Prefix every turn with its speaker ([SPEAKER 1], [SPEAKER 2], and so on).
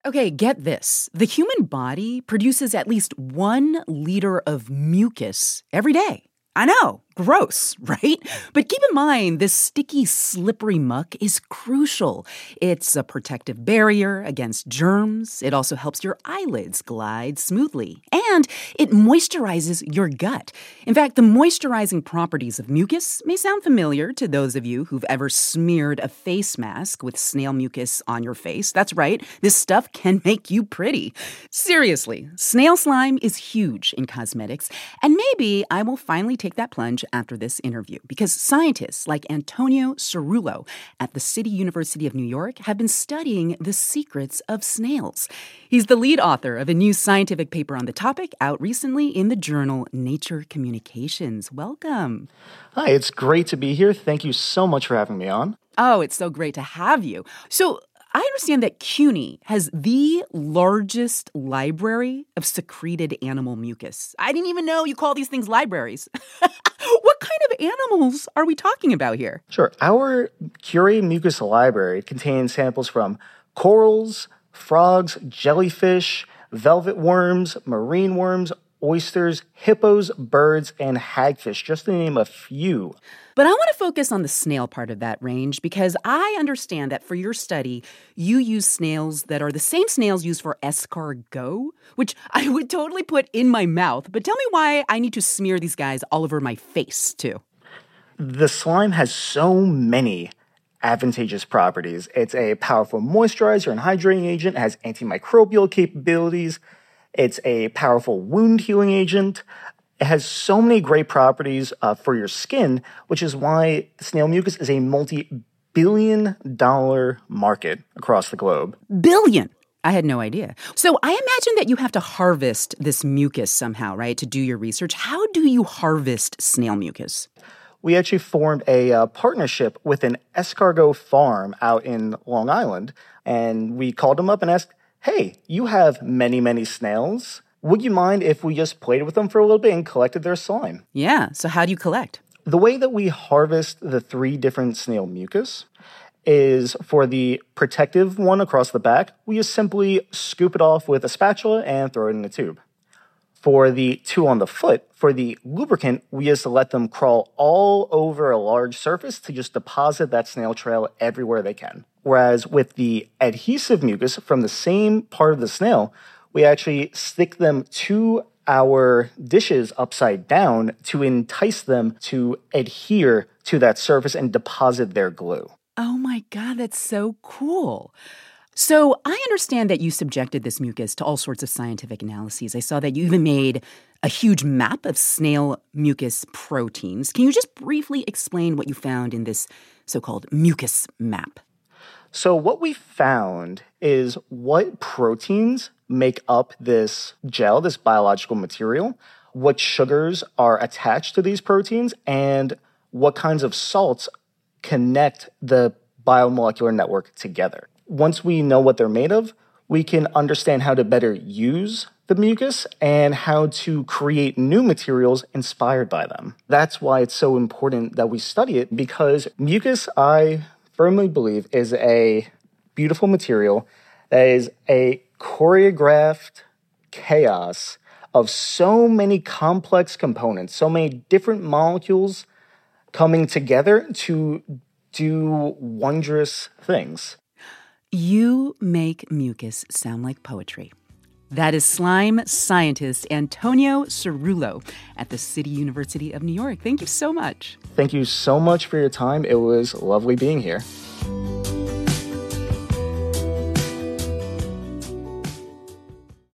[SPEAKER 1] Okay, get this. The human body produces at least 1 liter of mucus every day. I know, gross, right? But keep in mind, this sticky, slippery muck is crucial. It's a protective barrier against germs. It also helps your eyelids glide smoothly. And it moisturizes your gut. In fact, the moisturizing properties of mucus may sound familiar to those of you who've ever smeared a face mask with snail mucus on your face. That's right, this stuff can make you pretty. Seriously, snail slime is huge in cosmetics, and maybe I will finally take that plunge after this interview because scientists like Antonio Cerullo at the City University of New York have been studying the secrets of snails. He's the lead author of a new scientific paper on the topic out recently in the journal Nature Communications. Welcome.
[SPEAKER 2] Hi, it's great to be here. Thank you so much for having me on.
[SPEAKER 1] Oh, it's so great to have you. So I understand that CUNY has the largest library of secreted animal mucus. I didn't even know you call these things libraries. What kind of animals are we talking about here?
[SPEAKER 2] Sure. Our Curie Mucus Library contains samples from corals, frogs, jellyfish, velvet worms, marine worms, oysters, hippos, birds, and hagfish, just to name a few.
[SPEAKER 1] But I want to focus on the snail part of that range because I understand that for your study, you use snails that are the same snails used for escargot, which I would totally put in my mouth. But tell me why I need to smear these guys all over my face, too.
[SPEAKER 2] The slime has so many advantageous properties. It's a powerful moisturizer and hydrating agent. It has antimicrobial capabilities. It's a powerful wound healing agent. It has so many great properties for your skin, which is why snail mucus is a multi-billion-dollar market across the globe.
[SPEAKER 1] Billion? I had no idea. So I imagine that you have to harvest this mucus somehow, right, to do your research. How do you harvest snail mucus?
[SPEAKER 2] We actually formed a partnership with an escargot farm out in Long Island, and we called them up and asked, hey, you have many, many snails. Would you mind if we just played with them for a little bit and collected their slime?
[SPEAKER 1] Yeah, so how do you collect?
[SPEAKER 2] The way that we harvest the 3 different snail mucus is for the protective one across the back, we just simply scoop it off with a spatula and throw it in a tube. For the 2 on the foot, for the lubricant, we just let them crawl all over a large surface to just deposit that snail trail everywhere they can. Whereas with the adhesive mucus from the same part of the snail, we actually stick them to our dishes upside down to entice them to adhere to that surface and deposit their glue.
[SPEAKER 1] Oh my God, that's so cool. So I understand that you subjected this mucus to all sorts of scientific analyses. I saw that you even made a huge map of snail mucus proteins. Can you just briefly explain what you found in this so-called mucus map?
[SPEAKER 2] So what we found is what proteins make up this gel, this biological material, what sugars are attached to these proteins, and what kinds of salts connect the biomolecular network together. Once we know what they're made of, we can understand how to better use the mucus and how to create new materials inspired by them. That's why it's so important that we study it, because mucus, I firmly believe, is a beautiful material that is a choreographed chaos of so many complex components, so many different molecules coming together to do wondrous things.
[SPEAKER 1] You make mucus sound like poetry. That is slime scientist Antonio Cerullo at the City University of New York. Thank you so much.
[SPEAKER 2] Thank you so much for your time. It was lovely being here.